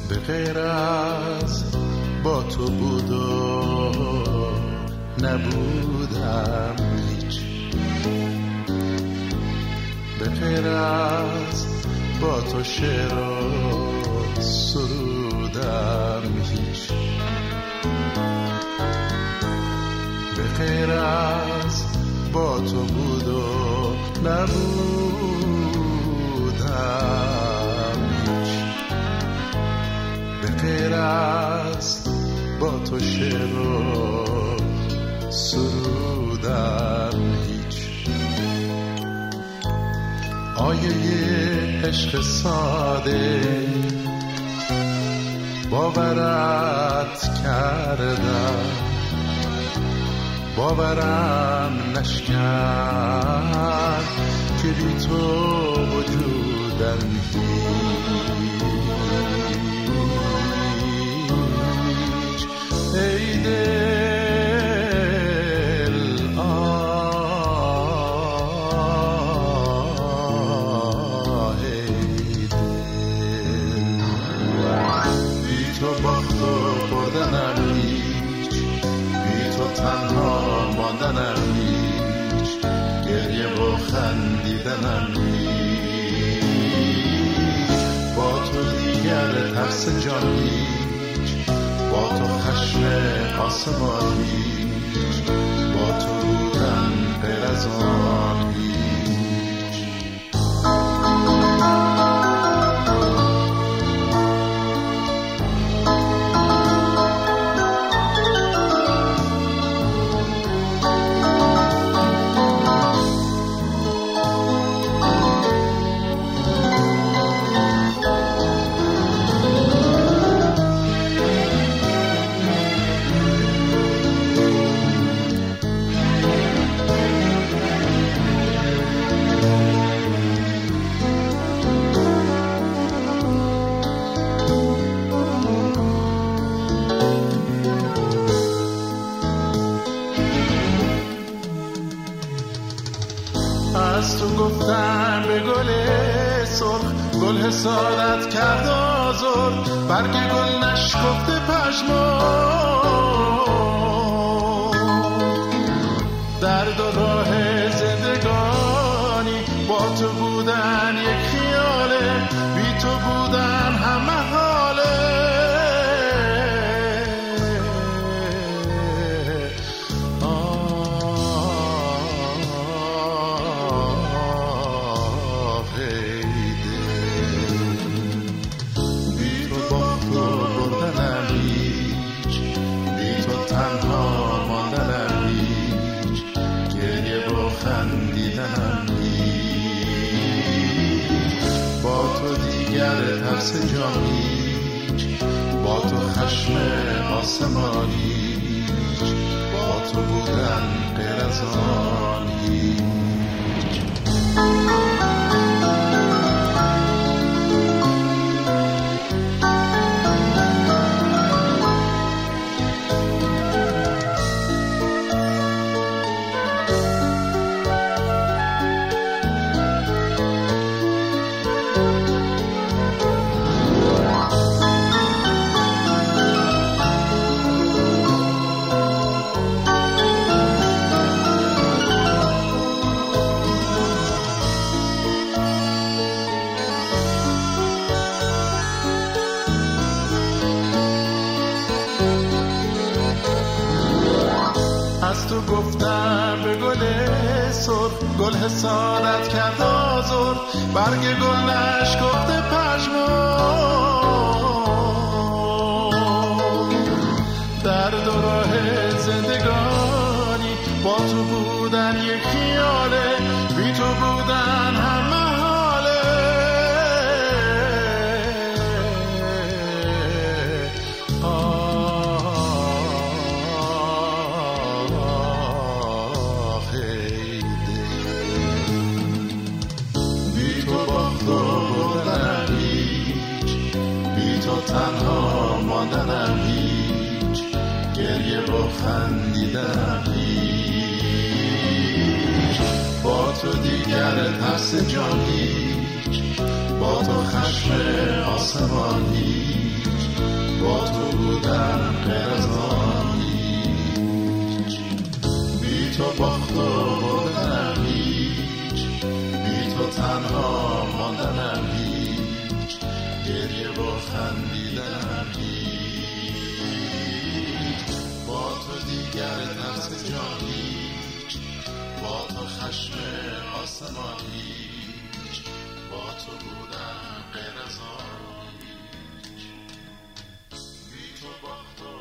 به غیر از با تو بود و نبودم هیچ، به غیر از با تو شعر و سرودم هیچ، به غیر از با تو بود و نبودم هیچ، به غیر از با تو شعر و سرودم هیچ. آیه عشق ساده باورت کردم، باورم نشکن که بی تو وجودم هیچ. ای دل آه ای دل، بی تو باخت و بردنم هیچ، بی تو تنها ماندنم هیچ، گریه و خندیدنم هیچ. با تو دیگر ترس جان هیچ، با تو خشم آسمان هیچ، با تو بودن غیر از آن هیچ. از تو گفتم به گل سرخ، گل حسادت کرد آزرد، برگ گل نشکفته پژمرد. درد و راه زندگانی با تو بودن یک خیاله، بی تو بودن همه حاله. ترس جان هیچ، با تو خشم آسمان هیچ، با تو بودن غیر از آن هیچ. از تو گفتم به گل سرخ، گل حسادت کرد آزرد، برگ گل نشکفته پژمرد. درد و راه زندگانی با تو بودن یک خیاله، بی تو بودن همه حاله. تنها ماندنم هیچ، گریه و خندیدنم هیچ، با تو دیگر ترس جان هیچ، با تو خشم آسمان هیچ، بودن غیر از آن هیچ، بی تو باخت و بردنم هیچ، بی تو تنها ماندنم هیچ، گریه و خندیدنم هیچ، با تو دیگر نفس جان هیچ، با تو خشم آسمان هیچ، با تو بودن غیر از آن هیچ، بی تو باخت و